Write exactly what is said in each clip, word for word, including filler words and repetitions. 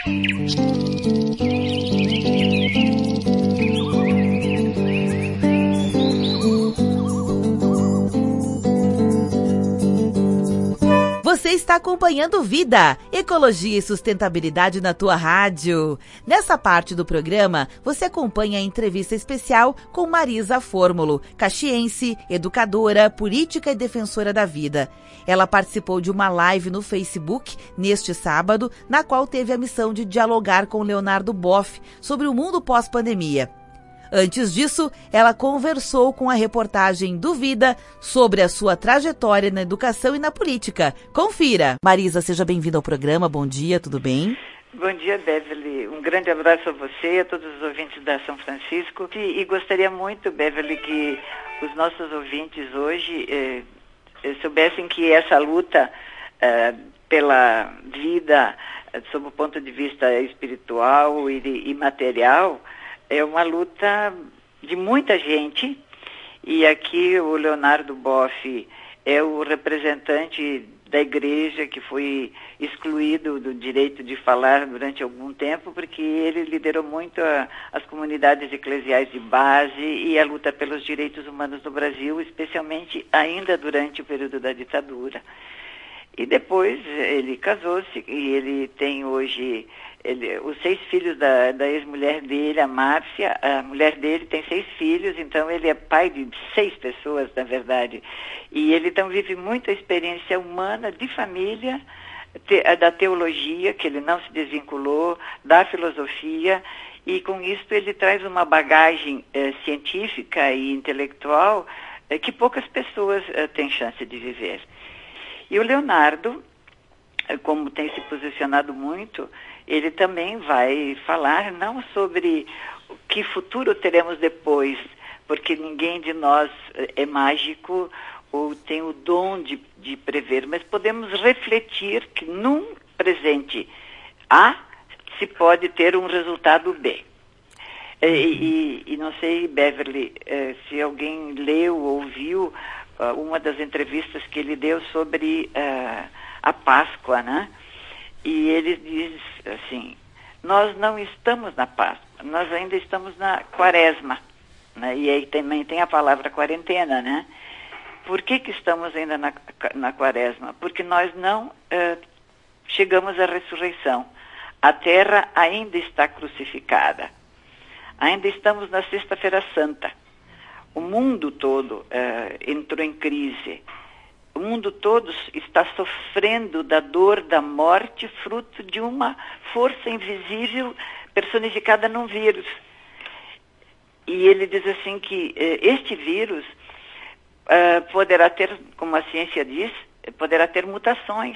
Você está acompanhando Vida, Ecologia e Sustentabilidade na tua rádio. Nessa parte do programa, você acompanha a entrevista especial com Marisa Fórmulo, caxiense, educadora, política e defensora da vida. Ela participou de uma live no Facebook neste sábado, na qual teve a missão de dialogar com Leonardo Boff sobre o mundo pós-pandemia. Antes disso, ela conversou com a reportagem do Vida sobre a sua trajetória na educação e na política. Confira! Marisa, seja bem-vinda ao programa. Bom dia, tudo bem? Bom dia, Beverly. Um grande abraço a você e a todos os ouvintes da São Francisco. E, e gostaria muito, Beverly, que os nossos ouvintes hoje eh, soubessem que essa luta eh, pela vida, eh, sob o ponto de vista espiritual e, e material, é uma luta de muita gente, e aqui o Leonardo Boff é o representante da igreja que foi excluído do direito de falar durante algum tempo, porque ele liderou muito a, as comunidades eclesiais de base e a luta pelos direitos humanos no Brasil, especialmente ainda durante o período da ditadura. E depois ele casou-se e ele tem hoje... Ele, os seis filhos da, da ex-mulher dele, a Márcia, a mulher dele tem seis filhos, então ele é pai de seis pessoas, na verdade. E ele então vive muita experiência humana, de família, te, da teologia, que ele não se desvinculou, da filosofia, e com isso ele traz uma bagagem eh, científica e intelectual eh, que poucas pessoas eh, têm chance de viver. E o Leonardo, como tem se posicionado muito, ele também vai falar não sobre o que futuro teremos depois, porque ninguém de nós é mágico ou tem o dom de, de prever, mas podemos refletir que num presente A se pode ter um resultado B. E, e, e não sei, Beverly, se alguém leu ou ouviu uma das entrevistas que ele deu sobre uh, a Páscoa, né? E ele diz assim, nós não estamos na Páscoa, nós ainda estamos na Quaresma, né? E aí também tem a palavra quarentena, né? Por que que estamos ainda na, na Quaresma? Porque nós não uh, chegamos à ressurreição. A terra ainda está crucificada. Ainda estamos na Sexta-feira Santa. O mundo todo uh, entrou em crise. O mundo todo está sofrendo da dor da morte, fruto de uma força invisível personificada num vírus. E ele diz assim que uh, este vírus uh, poderá ter, como a ciência diz, poderá ter mutações.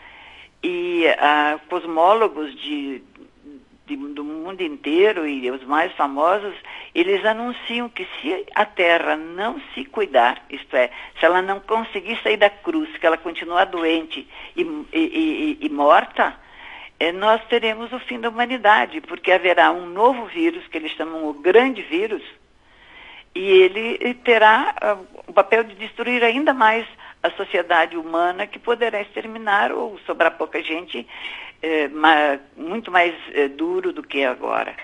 E uh, cosmólogos de... De, do mundo inteiro e os mais famosos, eles anunciam que se a Terra não se cuidar, isto é, se ela não conseguir sair da cruz, que ela continuar doente e, e, e, e morta, eh, nós teremos o fim da humanidade, porque haverá um novo vírus, que eles chamam o grande vírus, e ele terá uh, o papel de destruir ainda mais a sociedade humana, que poderá exterminar ou sobrar pouca gente, é, ma, muito mais é, duro do que agora.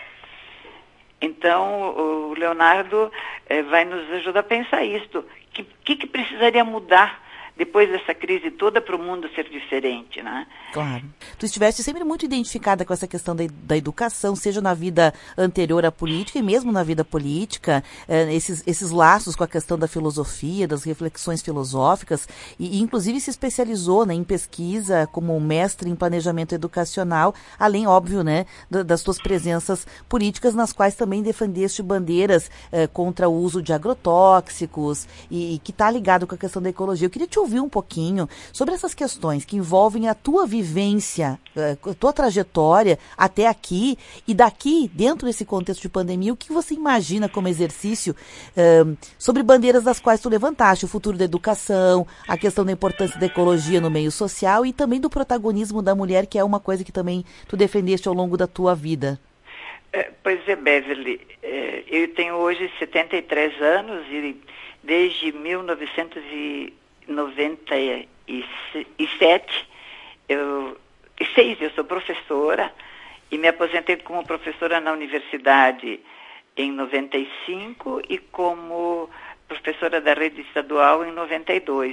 Então, o Leonardo é, vai nos ajudar a pensar isto. O que, que, que precisaria mudar depois dessa crise toda para o mundo ser diferente, né? Claro. Tu estiveste sempre muito identificada com essa questão da, da educação, seja na vida anterior à política e mesmo na vida política, eh, esses, esses laços com a questão da filosofia, das reflexões filosóficas, e, e inclusive se especializou, né, em pesquisa como mestre em planejamento educacional, além, óbvio, né, da, das tuas presenças políticas, nas quais também defendeste bandeiras eh, contra o uso de agrotóxicos, e, e que está ligado com a questão da ecologia. Eu queria te ouvir um pouquinho sobre essas questões que envolvem a tua vivência, a tua trajetória até aqui, e daqui, dentro desse contexto de pandemia, o que você imagina como exercício uh, sobre bandeiras das quais tu levantaste, o futuro da educação, a questão da importância da ecologia no meio social e também do protagonismo da mulher, que é uma coisa que também tu defendeste ao longo da tua vida. É, pois é, Beverly, é, eu tenho hoje setenta e três anos e desde mil novecentos e noventa e sete, eu, seis, eu sou professora e me aposentei como professora na universidade em noventa e cinco e como professora da rede estadual em noventa e dois.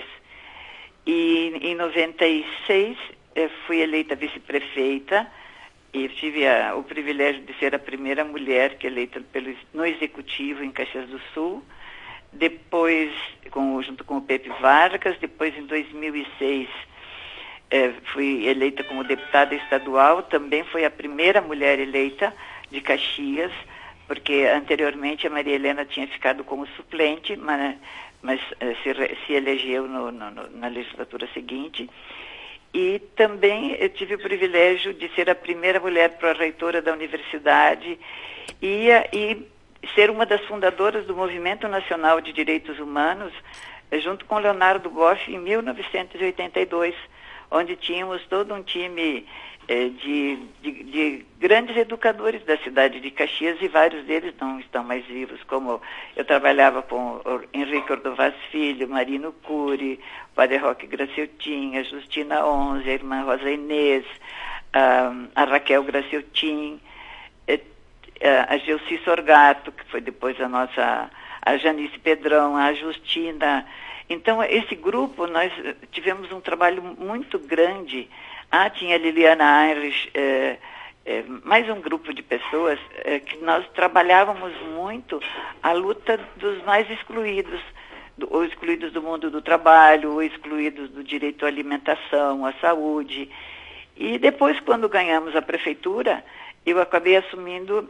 E em noventa e seis eh, fui eleita vice-prefeita e tive a, o privilégio de ser a primeira mulher que eleita pelo, no Executivo em Caxias do Sul. Depois, com, junto com o Pepe Vargas, depois em dois mil e seis eh, fui eleita como deputada estadual, também foi a primeira mulher eleita de Caxias, porque anteriormente a Maria Helena tinha ficado como suplente, mas, mas eh, se, se elegeu no, no, na legislatura seguinte. E também eu tive o privilégio de ser a primeira mulher pró-reitora da universidade e, e ser uma das fundadoras do Movimento Nacional de Direitos Humanos, junto com Leonardo Boff, em mil novecentos e oitenta e dois, onde tínhamos todo um time eh, de, de, de grandes educadores da cidade de Caxias, e vários deles não estão mais vivos, como eu trabalhava com o Henrique Ordovaz Filho, Marino Cury, o Padre Roque Graciotin, a Justina Onze, a irmã Rosa Inês, a, a Raquel Graciotin, eh, a Gelci Sorgato, que foi depois a nossa, a Janice Pedrão, a Justina. Então, esse grupo, nós tivemos um trabalho muito grande. Ah, tinha a Liliana Heinrich, eh, eh, mais um grupo de pessoas eh, que nós trabalhávamos muito a luta dos mais excluídos, do, ou excluídos do mundo do trabalho, ou excluídos do direito à alimentação, à saúde. E depois, quando ganhamos a prefeitura, eu acabei assumindo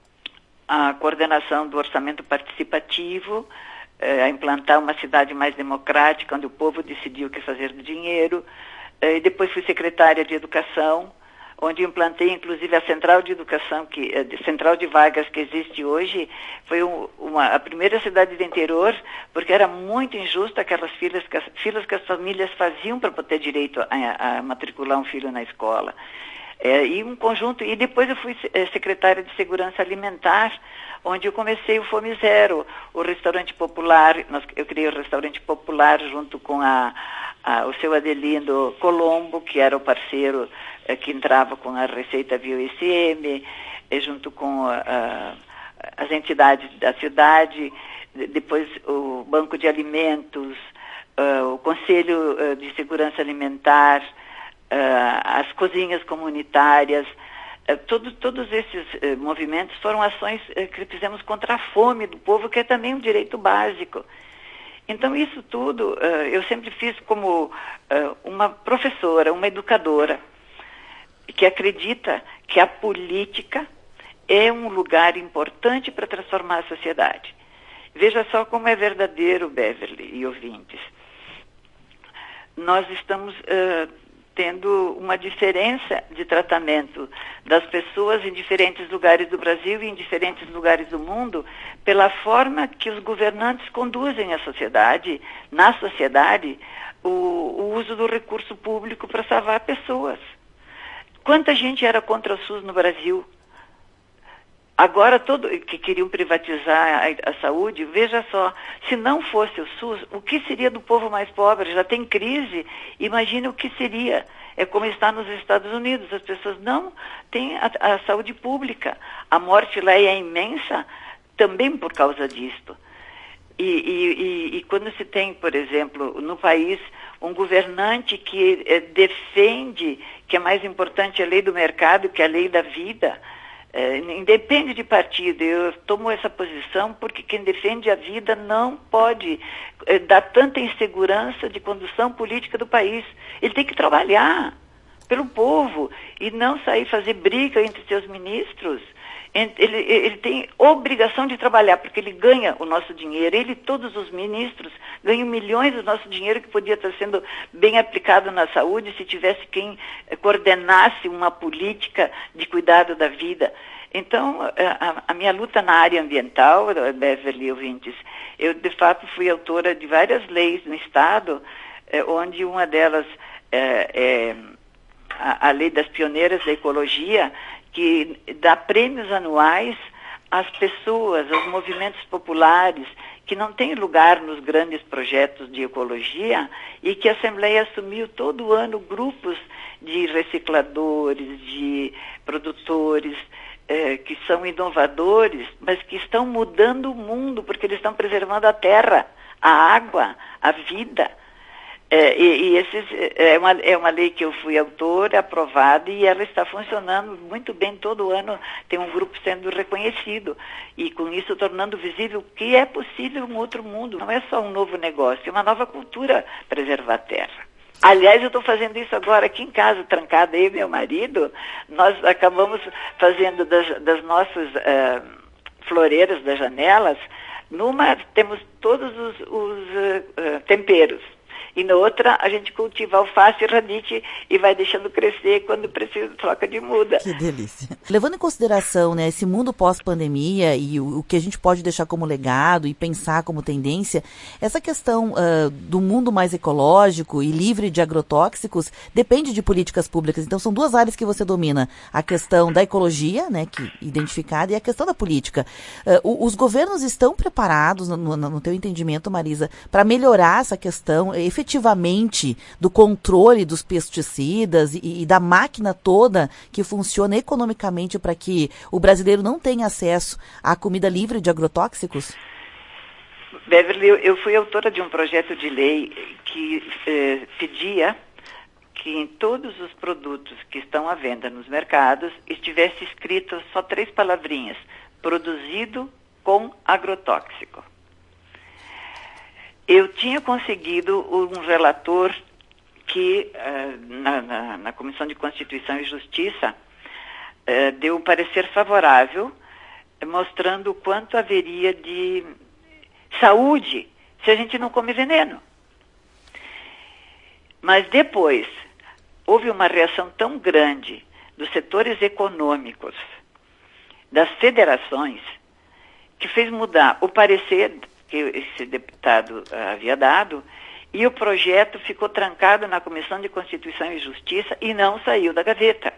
a coordenação do orçamento participativo, eh, a implantar uma cidade mais democrática, onde o povo decidiu o que fazer do dinheiro. Eh, e depois fui secretária de Educação, onde implantei, inclusive, a Central de Educação, que, a Central de Vagas que existe hoje. Foi um, uma, a primeira cidade do interior, porque era muito injusto aquelas filas que as, filas que as famílias faziam para ter direito a, a matricular um filho na escola. É, e um conjunto, e depois eu fui é, secretária de Segurança Alimentar, onde eu comecei o Fome Zero, o restaurante popular. Nós, eu criei o restaurante popular junto com a, a, o seu Adelindo Colombo, que era o parceiro é, que entrava com a receita via o I C M, é, junto com a, a, as entidades da cidade, depois o Banco de Alimentos, uh, o Conselho uh, de Segurança Alimentar, Uh, as cozinhas comunitárias, uh, todo, todos esses uh, movimentos foram ações uh, que fizemos contra a fome do povo, que é também um direito básico. Então, isso tudo uh, eu sempre fiz como uh, uma professora, uma educadora, que acredita que a política é um lugar importante para transformar a sociedade. Veja só como é verdadeiro, Beverly e ouvintes. Nós estamos Uh, tendo uma diferença de tratamento das pessoas em diferentes lugares do Brasil e em diferentes lugares do mundo, pela forma que os governantes conduzem a sociedade, na sociedade, o, o uso do recurso público para salvar pessoas. Quanta gente era contra o SUS no Brasil? Agora, todo que queriam privatizar a, a saúde, veja só, se não fosse o SUS, o que seria do povo mais pobre? Já tem crise, imagine o que seria. É como está nos Estados Unidos, as pessoas não têm a, a saúde pública. A morte lá é imensa também por causa disto. E, e, e, e quando se tem, por exemplo, no país, um governante que eh, defende que é mais importante a lei do mercado que a lei da vida, É, independe de partido, eu tomo essa posição porque quem defende a vida não pode é, dar tanta insegurança de condução política do país. Ele tem que trabalhar pelo povo e não sair fazer briga entre seus ministros. Ele, ele tem obrigação de trabalhar, porque ele ganha o nosso dinheiro. Ele e todos os ministros ganham milhões do nosso dinheiro que podia estar sendo bem aplicado na saúde se tivesse quem coordenasse uma política de cuidado da vida. Então, a, a minha luta na área ambiental, Beverly ouvintes, eu de fato fui autora de várias leis no Estado, eh, onde uma delas é, é a, a lei das pioneiras da ecologia, que dá prêmios anuais às pessoas, aos movimentos populares que não tem lugar nos grandes projetos de ecologia e que a Assembleia assumiu todo ano grupos de recicladores, de produtores, eh, que são inovadores, mas que estão mudando o mundo, porque eles estão preservando a terra, a água, a vida. É, e, e esses, é, uma, é uma lei que eu fui autora, aprovada, e ela está funcionando muito bem. Todo ano tem um grupo sendo reconhecido e com isso tornando visível que é possível um outro mundo. Não é só um novo negócio, é uma nova cultura preservar a terra. Aliás, eu estou fazendo isso agora aqui em casa, trancada, eu e meu marido. Nós acabamos fazendo das, das nossas uh, floreiras, das janelas, numa temos todos os, os uh, temperos. E na outra, a gente cultiva alface e radite e vai deixando crescer, quando precisa, troca de muda. Que delícia. Levando em consideração, né, esse mundo pós-pandemia e o, o que a gente pode deixar como legado e pensar como tendência, essa questão uh, do mundo mais ecológico e livre de agrotóxicos depende de políticas públicas. Então, são duas áreas que você domina. A questão da ecologia, né, que, identificada, e a questão da política. Uh, os governos estão preparados, no, no, no teu entendimento, Marisa, para melhorar essa questão efetivamente do controle dos pesticidas e, e da máquina toda que funciona economicamente para que o brasileiro não tenha acesso à comida livre de agrotóxicos? Beverly, eu, eu fui autora de um projeto de lei que eh, pedia que em todos os produtos que estão à venda nos mercados estivesse escrito só três palavrinhas: produzido com agrotóxico. Eu tinha conseguido um relator que, uh, na, na, na Comissão de Constituição e Justiça, uh, deu um parecer favorável, mostrando o quanto haveria de saúde se a gente não come veneno. Mas depois, houve uma reação tão grande dos setores econômicos, das federações, que fez mudar o parecer que esse deputado uh, havia dado, e o projeto ficou trancado na Comissão de Constituição e Justiça e não saiu da gaveta.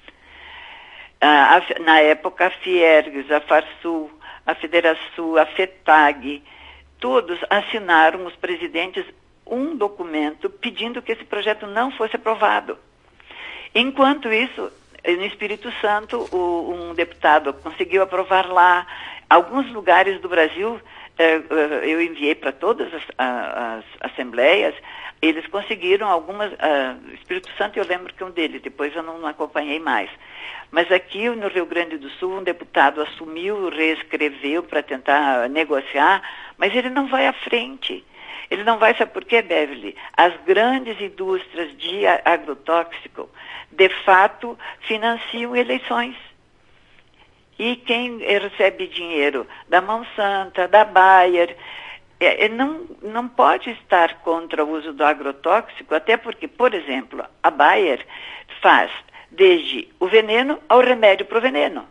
Uh, a, na época, a Fiergs, a Farsul, a Federação, a FETAG, todos assinaram, os presidentes, um documento pedindo que esse projeto não fosse aprovado. Enquanto isso, no Espírito Santo, o, um deputado conseguiu aprovar lá. Alguns lugares do Brasil, eu enviei para todas as, as assembleias, eles conseguiram algumas, uh, Espírito Santo eu lembro que um deles, depois eu não, não acompanhei mais. Mas aqui no Rio Grande do Sul, um deputado assumiu, reescreveu para tentar negociar, mas ele não vai à frente. Ele não vai, sabe por quê, Beverly? As grandes indústrias de agrotóxico, de fato, financiam eleições. E quem recebe dinheiro da Monsanto, da Bayer, é, não, não pode estar contra o uso do agrotóxico, até porque, por exemplo, a Bayer faz desde o veneno ao remédio para o veneno.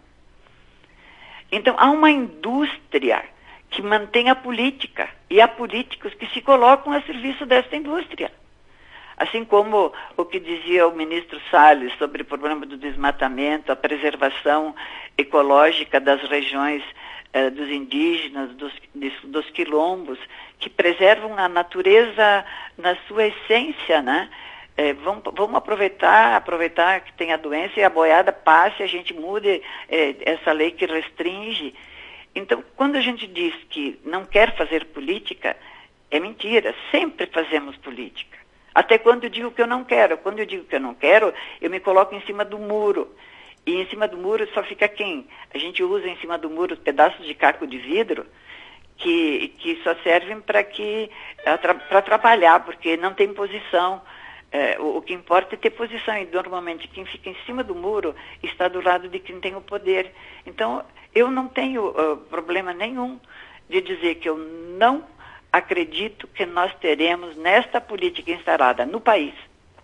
Então, há uma indústria que mantém a política, e há políticos que se colocam a serviço dessa indústria. Assim como o que dizia o ministro Salles sobre o problema do desmatamento, a preservação ecológica das regiões eh, dos indígenas, dos, dos quilombos, que preservam a natureza na sua essência, né? Eh, vamos, vamos aproveitar, aproveitar que tem a doença e a boiada passe, a gente mude eh, essa lei que restringe. Então, quando a gente diz que não quer fazer política, é mentira, sempre fazemos política. Até quando eu digo que eu não quero. Quando eu digo que eu não quero, eu me coloco em cima do muro. E em cima do muro só fica quem? A gente usa em cima do muro pedaços de caco de vidro que, que só servem para que, para atrapalhar, porque não tem posição. É, o, o que importa é ter posição. E normalmente quem fica em cima do muro está do lado de quem tem o poder. Então, eu não tenho uh, problema nenhum de dizer que eu não acredito que nós teremos nesta política instalada no país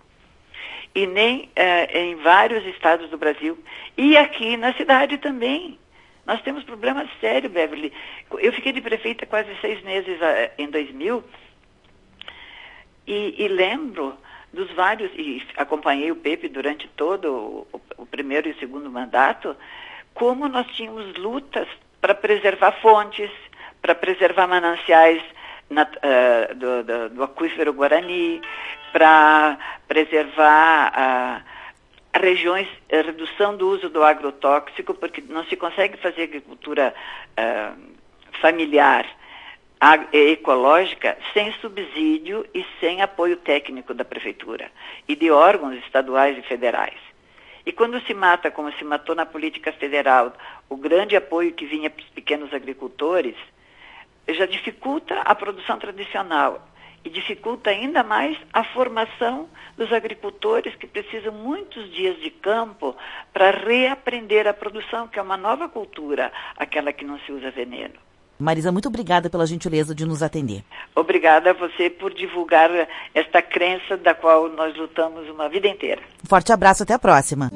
e nem eh, em vários estados do Brasil e aqui na cidade também. Nós temos problemas sérios, Beverly. Eu fiquei de prefeita quase seis meses uh, em dois mil e, e lembro dos vários, e acompanhei o Pepe durante todo o, o primeiro e o segundo mandato, como nós tínhamos lutas para preservar fontes, para preservar mananciais na, uh, do, do, do aquífero Guarani, para preservar uh, regiões, a redução do uso do agrotóxico, porque não se consegue fazer agricultura uh, familiar e ecológica sem subsídio e sem apoio técnico da prefeitura e de órgãos estaduais e federais. E quando se mata, como se matou na política federal, o grande apoio que vinha para os pequenos agricultores, já dificulta a produção tradicional e dificulta ainda mais a formação dos agricultores que precisam muitos dias de campo para reaprender a produção, que é uma nova cultura, aquela que não se usa veneno. Marisa, muito obrigada pela gentileza de nos atender. Obrigada a você por divulgar esta crença da qual nós lutamos uma vida inteira. Um forte abraço, até a próxima.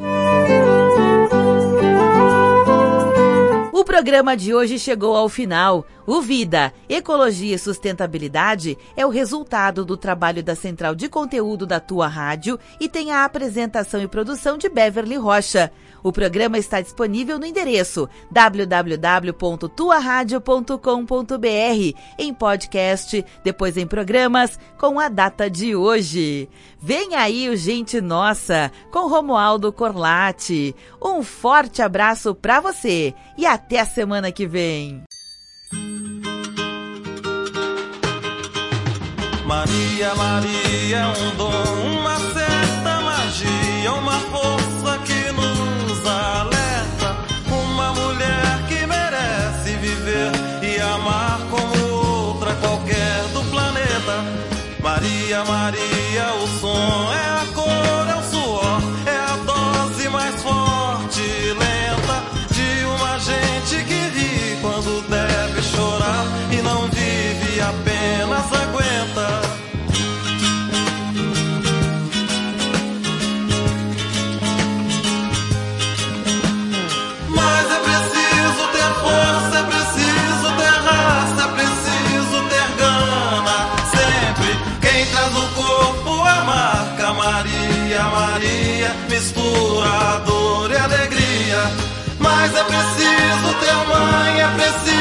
O programa de hoje chegou ao final. O Vida, Ecologia e Sustentabilidade é o resultado do trabalho da Central de Conteúdo da Tua Rádio e tem a apresentação e produção de Beverly Rocha. O programa está disponível no endereço w w w ponto tua rádio ponto com ponto b r, em podcast, depois em programas, com a data de hoje. Vem aí o Gente Nossa, com Romualdo Corlatti. Um forte abraço para você e até a semana que vem. Maria, Maria é um dom, uma certa magia, uma força que nos alerta. Uma mulher que merece viver e amar como outra qualquer do planeta. Maria, Maria, o som é a cor, é o suor, é a dose mais forte e lenta de uma gente que ri quando deve chorar e não vive, apenas aguenta. Mas é preciso ter força, é preciso ter raça, é preciso ter gana. Sempre quem traz o corpo é marca. Maria, Maria, mistura dor e alegria. Mas é preciso ter mãe, é preciso